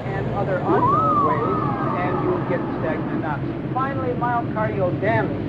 and other unknown ways, and you'll get stagnant knots. Finally, myocardial damage